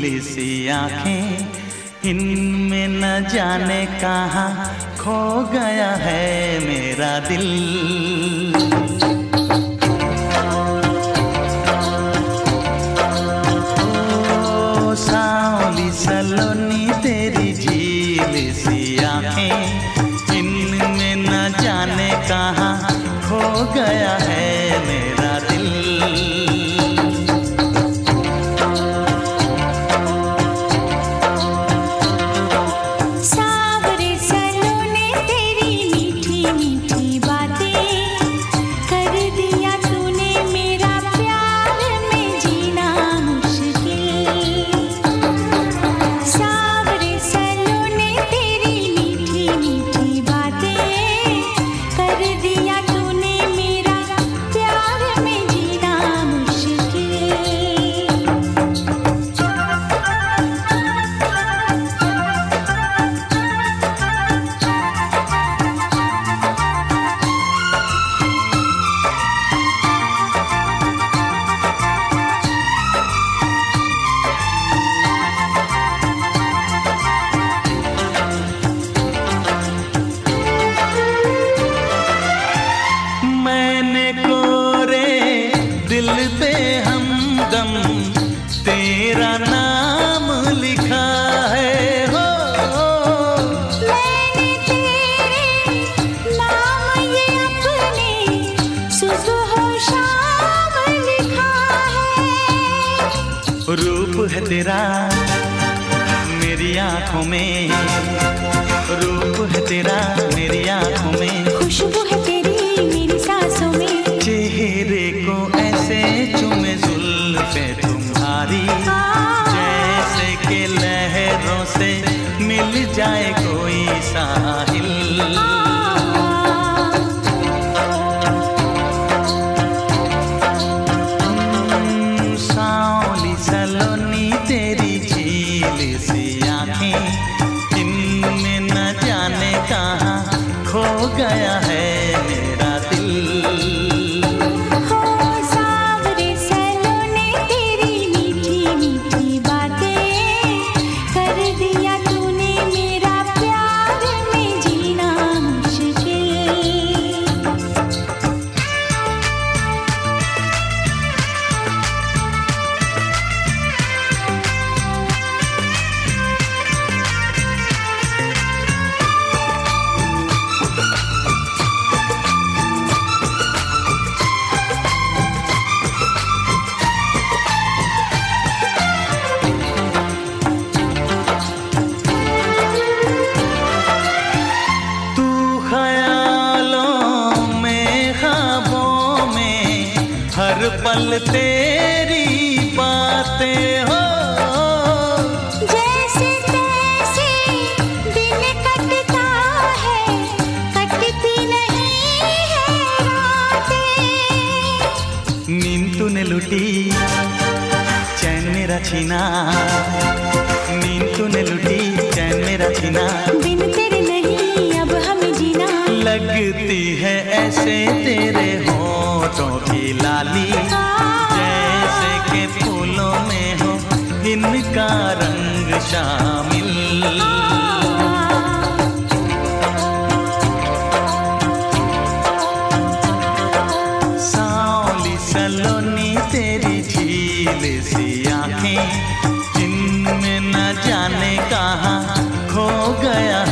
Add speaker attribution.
Speaker 1: झील सी आँखें, इनमें न जाने कहाँ खो गया है मेरा दिल। ओ सांवली सलोनी तेरी झील सी आँखें, इनमें न जाने कहाँ खो गया है मेरा दिल। दिल पे हमदम तेरा नाम लिखा है हो,
Speaker 2: मैंने तेरे नाम ये अपने सुबह शाम लिखा है।
Speaker 1: रूप है तेरा मेरी आँखों में, रूप है तेरा मेरी आँखों में,
Speaker 2: खुशबू है तेरी मेरी सांसों में,
Speaker 1: चेहरे को ऐसे चूमे जुल्फे तुम्हारी, जैसे के लहरों से मिल जाए कोई साहिल। सांवली सलोनी तेरी झील सी आँखें, इनमें न जाने कहाँ खो गया है मेरा दिल। हर पल तेरी बातें हो,
Speaker 2: जैसे तैसे दिन कटता है, कटती नहीं है रातें।
Speaker 1: नींद तूने लुटी चैन मेरा छीना, नींद तूने लुटी चैन मेरा छीना,
Speaker 2: बिन तेरे नहीं अब हमें जीना।
Speaker 1: लगती है ऐसे तेरे होठों की लाली, जैसे के फूलों में हो इनका रंग शामिल। सांवली सलोनी तेरी झील सी आँखें, इनमें न जाने कहाँ खो गया